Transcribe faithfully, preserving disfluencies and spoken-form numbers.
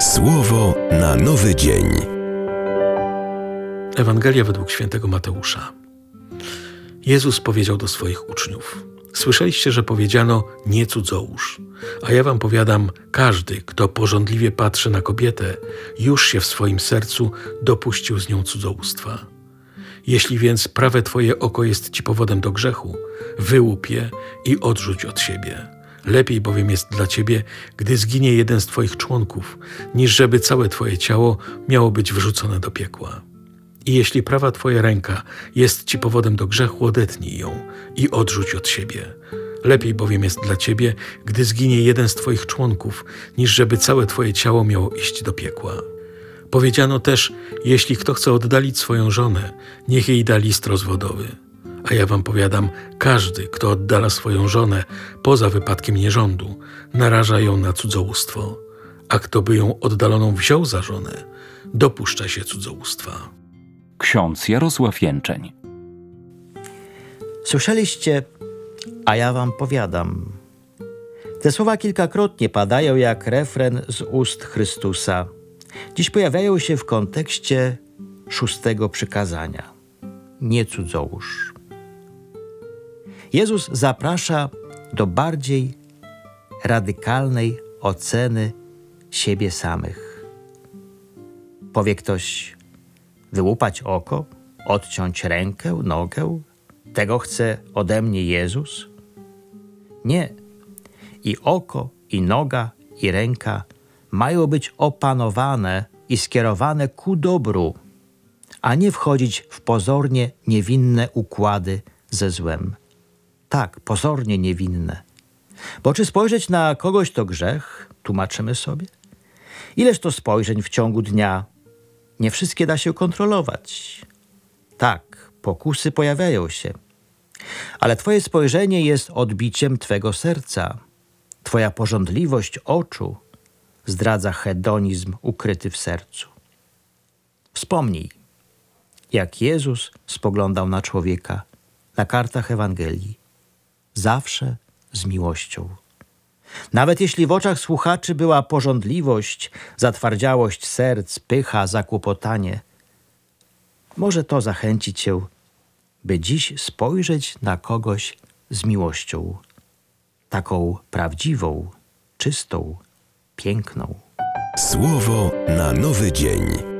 Słowo na nowy dzień. Ewangelia według świętego Mateusza. Jezus powiedział do swoich uczniów: Słyszeliście, że powiedziano: nie cudzołóż. A ja wam powiadam, każdy, kto pożądliwie patrzy na kobietę, już się w swoim sercu dopuścił z nią cudzołóstwa. Jeśli więc prawe twoje oko jest ci powodem do grzechu, wyłup je i odrzuć od siebie. Lepiej bowiem jest dla ciebie, gdy zginie jeden z twoich członków, niż żeby całe twoje ciało miało być wrzucone do piekła. I jeśli prawa twoja ręka jest ci powodem do grzechu, odetnij ją i odrzuć od siebie. Lepiej bowiem jest dla ciebie, gdy zginie jeden z twoich członków, niż żeby całe twoje ciało miało iść do piekła. Powiedziano też: jeśli kto chce oddalić swoją żonę, niech jej da list rozwodowy. A ja wam powiadam, każdy, kto oddala swoją żonę poza wypadkiem nierządu, naraża ją na cudzołóstwo, a kto by ją oddaloną wziął za żonę, dopuszcza się cudzołóstwa. Ksiądz Jarosław Jęczeń. Słyszeliście, a ja wam powiadam. Te słowa kilkakrotnie padają jak refren z ust Chrystusa. Dziś pojawiają się w kontekście szóstego przykazania. Nie cudzołóż. Jezus zaprasza do bardziej radykalnej oceny siebie samych. Powie ktoś: wyłupać oko, odciąć rękę, nogę? Tego chce ode mnie Jezus? Nie. I oko, i noga, i ręka mają być opanowane i skierowane ku dobru, a nie wchodzić w pozornie niewinne układy ze złem. Tak, pozornie niewinne. Bo czy spojrzeć na kogoś to grzech? Tłumaczymy sobie. Ileż to spojrzeń w ciągu dnia? Nie wszystkie da się kontrolować. Tak, pokusy pojawiają się. Ale twoje spojrzenie jest odbiciem twego serca. Twoja pożądliwość oczu zdradza hedonizm ukryty w sercu. Wspomnij, jak Jezus spoglądał na człowieka na kartach Ewangelii. Zawsze z miłością. Nawet jeśli w oczach słuchaczy była pożądliwość, zatwardziałość serc, pycha, zakłopotanie, może to zachęci cię, by dziś spojrzeć na kogoś z miłością, taką prawdziwą, czystą, piękną. Słowo na nowy dzień.